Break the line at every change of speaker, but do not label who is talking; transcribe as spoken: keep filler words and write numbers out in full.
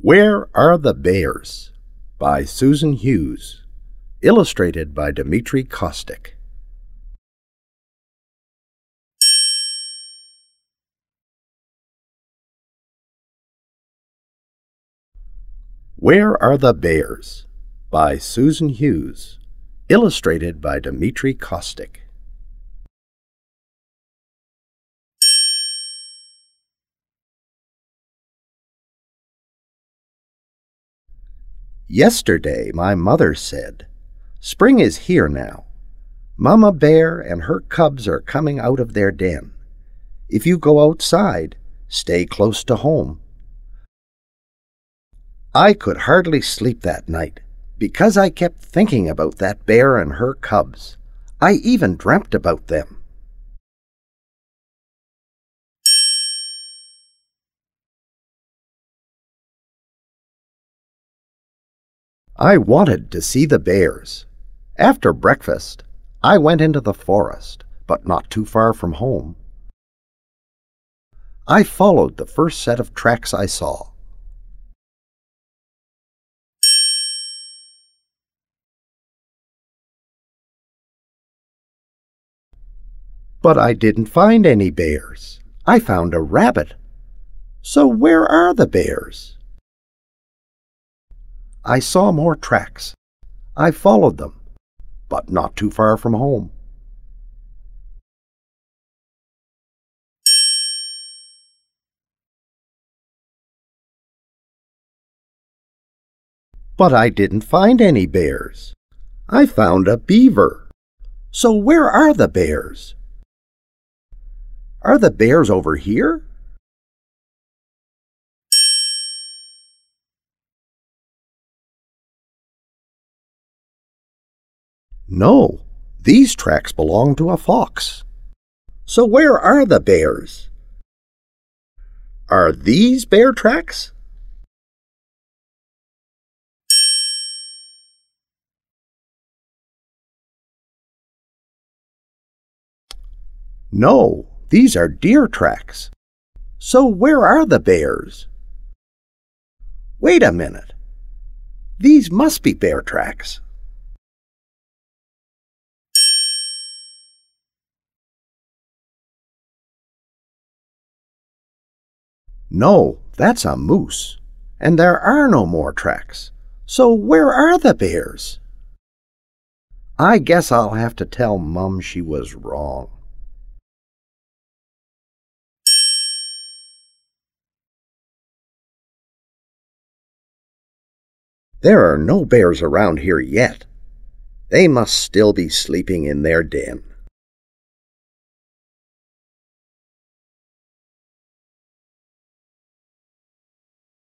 Where Are the Bears? By Susan Hughes. Illustrated by Dmitry Kostik. Where Are the Bears? By Susan Hughes. Illustrated by Dmitry Kostik. Yesterday my mother said, "Spring is here now. Mama Bear and her cubs are coming out of their den. If you go outside, stay close to home." I could hardly sleep that night because I kept thinking about that bear and her cubs. I even dreamt about them. I wanted to see the bears. After breakfast, I went into the forest, but not too far from home. I followed the first set of tracks I saw. But I didn't find any bears. I found a rabbit. So where are the bears? I saw more tracks. I followed them, but not too far from home. But I didn't find any bears. I found a beaver. So where are the bears? Are the bears over here? No, these tracks belong to a fox. So where are the bears? Are these bear tracks? No, these are deer tracks. So where are the bears? Wait a minute. These must be bear tracks. No, that's a moose. And there are no more tracks. So where are the bears? I guess I'll have to tell Mum she was wrong. There are no bears around here yet. They must still be sleeping in their den.